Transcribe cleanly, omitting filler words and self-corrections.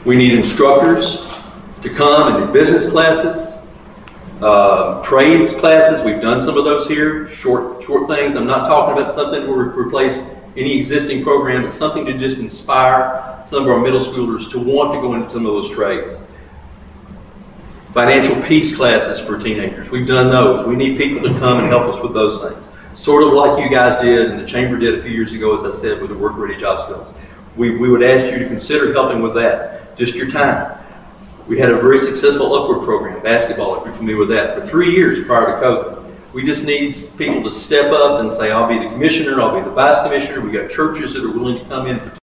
We need instructors to come and do business classes, trades classes. We've done some of those here, short things. I'm not talking about something to replace any existing program, but something to just inspire some of our middle schoolers to want to go into some of those trades. Financial peace classes for teenagers. We've done those. We need people to come and help us with those things. Sort of like you guys did and the Chamber did a few years ago, as I said, with the Work Ready Job Skills. We would ask you to consider helping with that, just your time. We had a very successful Upward program, basketball, if you're familiar with that, for 3 years prior to COVID. We just need people to step up and say, I'll be the commissioner, I'll be the vice commissioner. We've got churches that are willing to come in